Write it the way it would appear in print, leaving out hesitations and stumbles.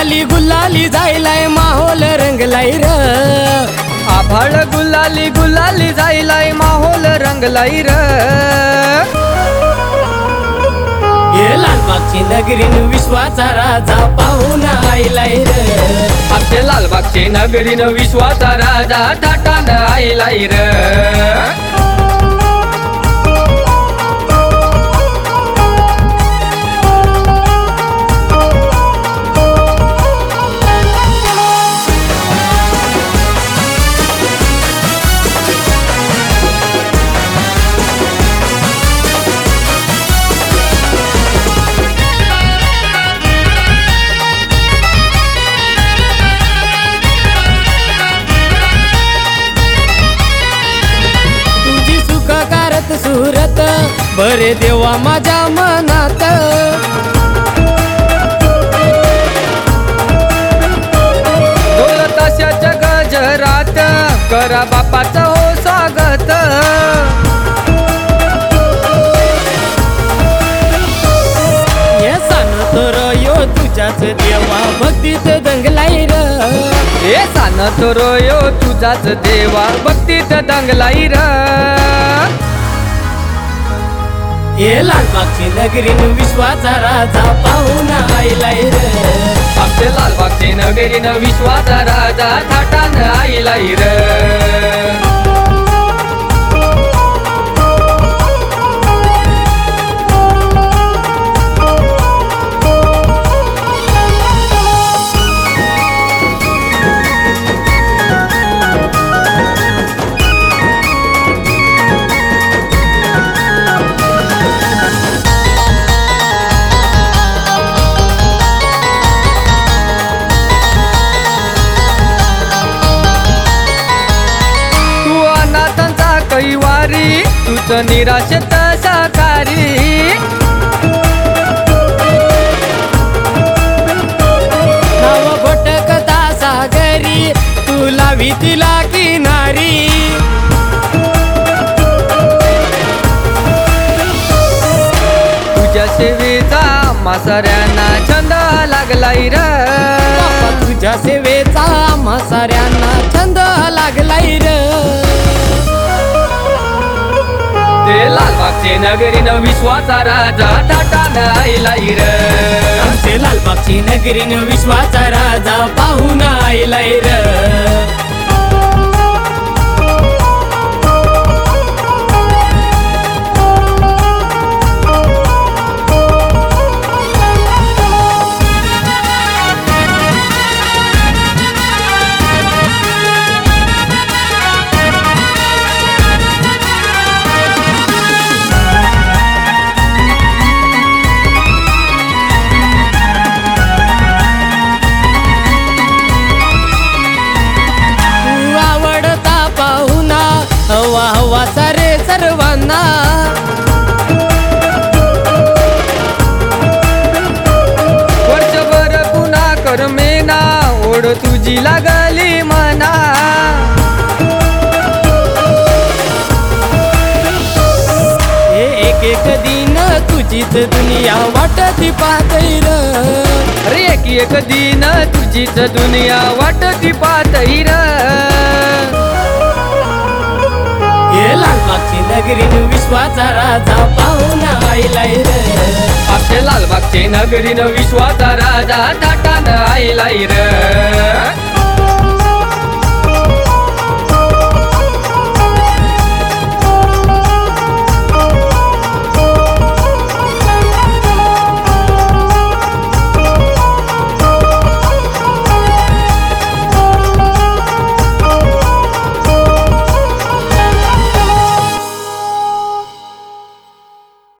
गुलाली गुलाली जायलाय माहोल रंगलाय र आभाळ गुलाली गुलाली जायलाय माहोल रंगलाय र हे लालबागची नगरीन विश्वाचा राजा पाहून आयलाय र आमच्या लालबागची नगरीन विश्वाचा राजा थाटान आयलाय र सुरत बरे देवा माझ्या मनात ढोल ताशाच्या गजरात करा बापाचं हो स्वागत हे सांगतो र यो तुझ्याच देवा भक्तीत दंगलाय र हे सांगतो र यो तुझाच देवा भक्तीत दंगलाय र हे लालबागची नगरीन विश्वाचा राजा पाहून आयलाय र आमच्या लालबागची नगरीन विश्वाचा राजा थाटान आयलाय र कैवारी तुझ निराशेत साकारी नाव भटकता सागरी तुला भीतीला किनारी तुझ्या सेवेचा मासाऱ्यांना छंद लागलाय र तुझ्या सेवेचा मासाऱ्यांना छंद लागलाय र ते लालबागचे नगरीन विश्वाचा राजा थाटान आयलाय र आमचे लालबागची नगरीन विश्वाचा राजा पाहून आयलाय र हवा सारे सर्वांना वर्षभर पुन्हा कर मेना ओढ तुझी लागली मना हे एक एक दिन तुझीच दुनिया वाटती पाहतय र अरे एक दिन तुझीच दुनिया वाटती पाहतय र हे लालबागची नगरीन विश्वाचा राजा पाहून आयलाय र आमच्या लालबागची नगरीन विश्वाचा राजा थाटान आयलाय र